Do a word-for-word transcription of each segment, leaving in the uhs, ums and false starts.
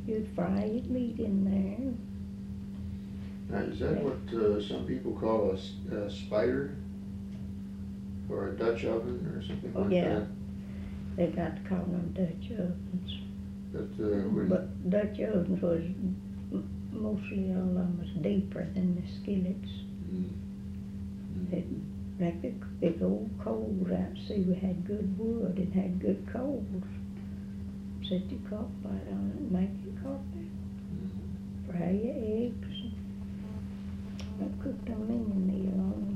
You'd fry your meat in there. Now, is that what uh, some people call a, s- a spider? Or a Dutch oven or something like Yeah. that? They got to call them Dutch ovens. But, uh, would, But Dutch ovens was, m- mostly all of them was deeper than the skillets. mm, They, like the big old coals out, see, we had good wood and had good coals. Set your cock pot on it and make your coffee. mm. Fry your eggs. I cooked a mini meal on them.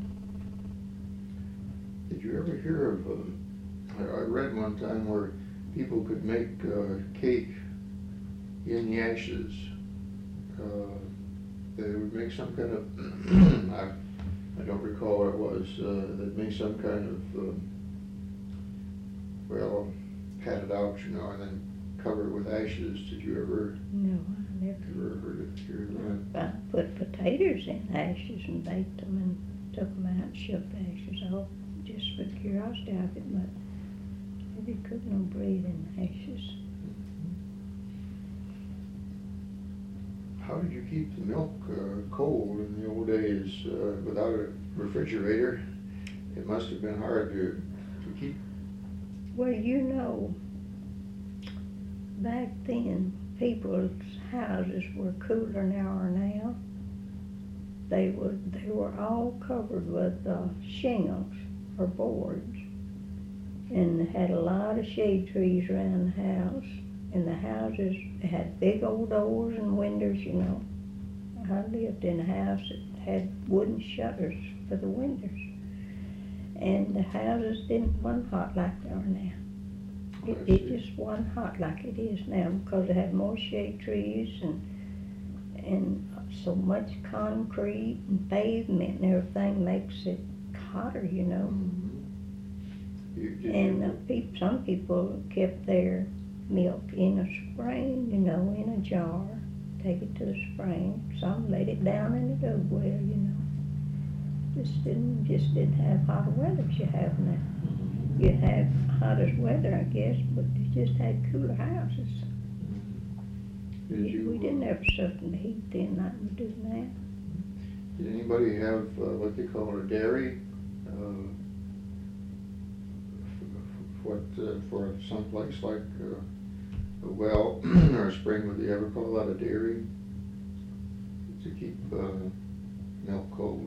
Did you ever hear of, uh, I, I read one time where people could make uh, cake in the ashes. Uh, they would make some kind of, I, I don't recall what it was, uh, they'd make some kind of, um, well, pat it out, you know, and then cover it with ashes. Did you ever, No, I never. ever heard it, hear that? I put potatoes in ashes and baked them and took them out and shoved the ashes off, just for curiosity of it, but maybe cook no bread in ashes. How did you keep the milk uh, cold in the old days uh, without a refrigerator? It must have been hard to, to keep. Well, you know, back then, people's houses were cooler than they are now. They were, they were all covered with uh, shingles or boards, and they had a lot of shade trees around the house. And the houses had big old doors and windows, you know. I lived in a house that had wooden shutters for the windows. And the houses didn't run hot like they are now. It, I it see. just wasn't hot like it is now because they had more shade trees and and so much concrete and pavement and everything makes it hotter, you know. Mhm. You, did And you, uh, peop some people kept their milk in a spring, you know, in a jar, take it to the spring. Some laid it down in the dug well, you know. Just didn't, just didn't have hotter weather as you have now. Mhm. You had hottest weather, I guess, but you just had cooler houses. Did We- you, We didn't have something to heat then like we do now. did anybody have uh, what they call a dairy? Uh, f- what uh, for some place like uh, a well or a spring? Would they ever call that a dairy to keep uh, milk cold?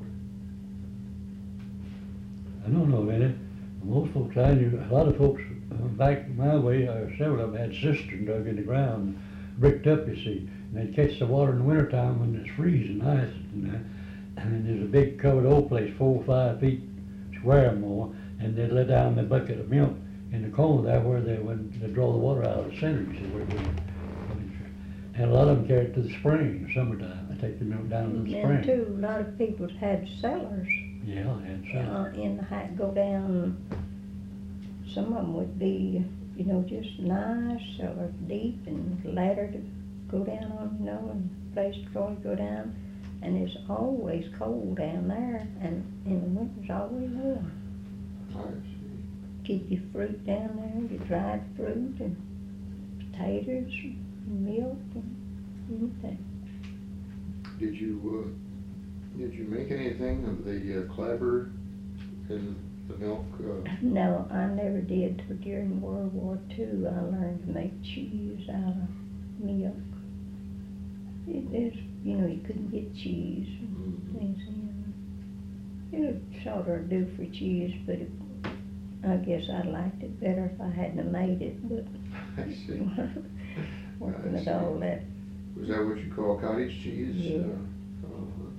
I don't know any. Most folks I knew, a lot of folks uh, back my way, uh, several of them had cisterns dug in the ground, bricked up, you see. And they'd catch the water in the wintertime when it's freezing nice. And, uh, and there's a big covered old place, four or five feet square or more, and they'd let down the bucket of milk in the corner there where they would they draw the water out of the center, you see, where it would. And a lot of them carried it to the spring in the summertime. They take the milk down to the And spring. too, a lot of people had cellars. Yeah, and so. Uh, in the hat, go down, some of them would be, you know, just nice, or deep and ladder to go down on, you know, and place to go, go down. And it's always cold down there, and in the winter's always warm. I see. Keep your fruit down there, your dried fruit and potatoes and milk and anything. Did you uh, did you make anything of the uh, clabber in the milk? Uh, No, I never did till during World War Two. I learned to make cheese out of milk. It is, you know, you couldn't get cheese and Mhm. things in. It would sort of do for cheese, but it, I guess I liked it better if I hadn't have made it, but I see. working I with see. all that. Was that what you call cottage cheese? Yeah. Uh, uh,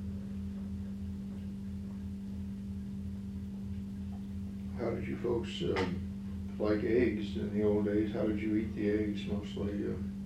how did you folks um, like eggs in the old days? How did you eat the eggs mostly? Uh,